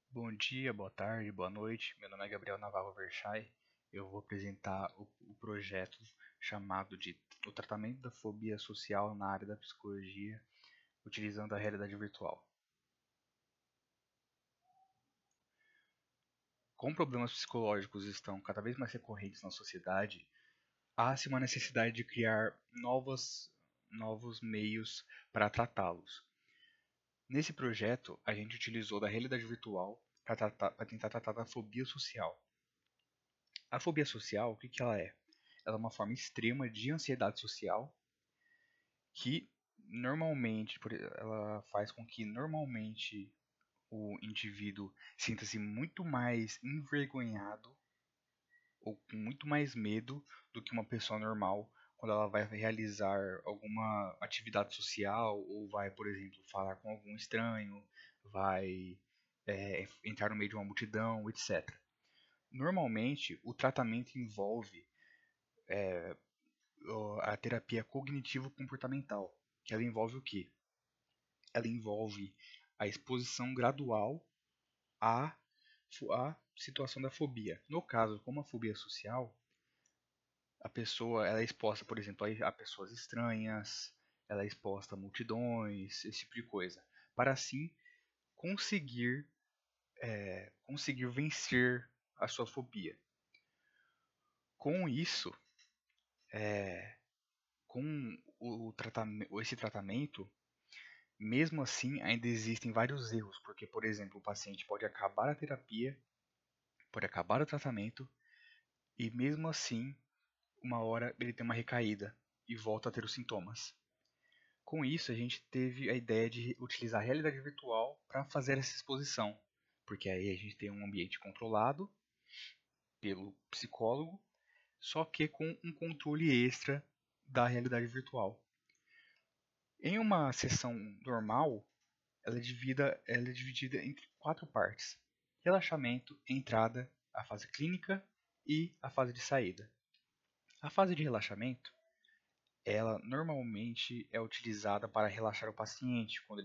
Bom dia, boa tarde, boa noite. Meu nome é Gabriel Navarro Verchai. Eu vou apresentar o projeto chamado de O Tratamento da Fobia Social na área da psicologia, utilizando a realidade virtual. Como problemas psicológicos estão cada vez mais recorrentes na sociedade, há-se uma necessidade de criar novos meios para tratá-los. Nesse projeto, a gente utilizou da realidade virtual para tentar tratar da fobia social. A fobia social, o que ela é? Ela é uma forma extrema de ansiedade social que ela faz com que normalmente o indivíduo sinta-se muito mais envergonhado ou com muito mais medo do que uma pessoa normal quando ela vai realizar alguma atividade social ou vai, por exemplo, falar com algum estranho, vai entrar no meio de uma multidão, etc. Normalmente, o tratamento envolve a terapia cognitivo-comportamental, que ela envolve o quê? Ela envolve a exposição gradual à, à situação da fobia. No caso, como a fobia social, a pessoa ela é exposta, por exemplo, a pessoas estranhas, ela é exposta a multidões, esse tipo de coisa, para assim conseguir, conseguir vencer a sua fobia. Com isso, com esse tratamento, mesmo assim, ainda existem vários erros, porque, por exemplo, o paciente pode acabar a terapia, pode acabar o tratamento, e mesmo assim, uma hora ele tem uma recaída e volta a ter os sintomas. Com isso, a gente teve a ideia de utilizar a realidade virtual para fazer essa exposição, porque aí a gente tem um ambiente controlado pelo psicólogo, só que com um controle extra da realidade virtual. Em uma sessão normal, ela é dividida entre quatro partes: relaxamento, entrada, a fase clínica e a fase de saída. A fase de relaxamento, ela normalmente é utilizada para relaxar o paciente quando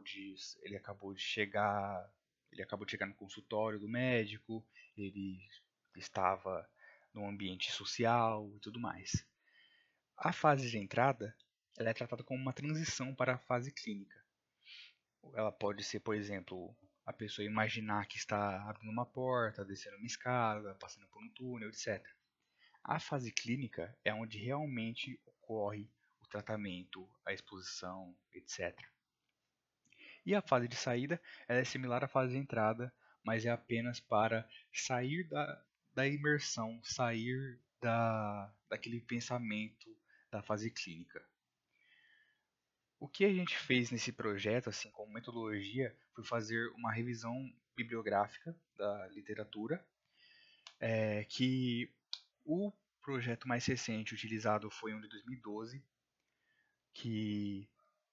ele acabou de chegar no consultório do médico, ele estava no ambiente social e tudo mais. A fase de entrada, ela é tratada como uma transição para a fase clínica. Ela pode ser, por exemplo, a pessoa imaginar que está abrindo uma porta, descendo uma escada, passando por um túnel, etc. A fase clínica é onde realmente ocorre o tratamento, a exposição, etc. E a fase de saída ela é similar à fase de entrada, mas é apenas para sair da imersão, sair daquele pensamento da fase clínica. O que a gente fez nesse projeto, assim como metodologia, foi fazer uma revisão bibliográfica da literatura, que o projeto mais recente utilizado foi um de 2012, que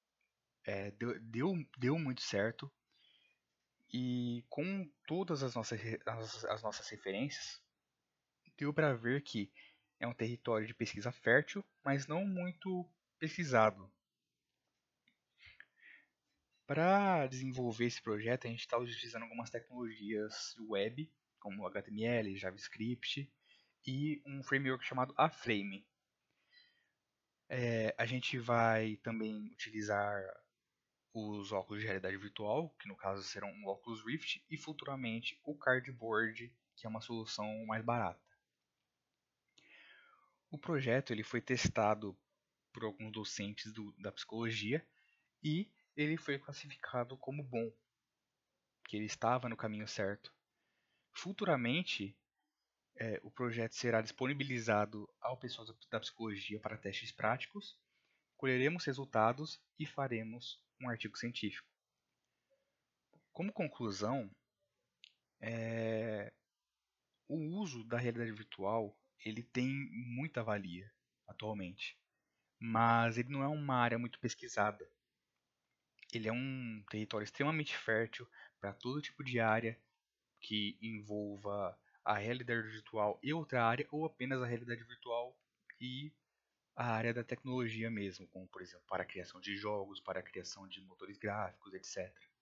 deu muito certo, e com todas as nossas referências, deu para ver que é um território de pesquisa fértil, mas não muito pesquisado. Para desenvolver esse projeto, a gente está utilizando algumas tecnologias web, como HTML, JavaScript e um framework chamado A-Frame. A gente vai também utilizar os óculos de realidade virtual, que no caso serão um óculos Rift, e futuramente o Cardboard, que é uma solução mais barata. O projeto ele foi testado por alguns docentes da psicologia e ele foi classificado como bom, que ele estava no caminho certo. Futuramente, o projeto será disponibilizado ao pessoal da psicologia para testes práticos, colheremos resultados e faremos um artigo científico. Como conclusão, o uso da realidade virtual ele tem muita valia atualmente, mas ele não é uma área muito pesquisada. Ele é um território extremamente fértil para todo tipo de área que envolva a realidade virtual e outra área, ou apenas a realidade virtual e a área da tecnologia mesmo, como por exemplo para a criação de jogos, para a criação de motores gráficos, etc.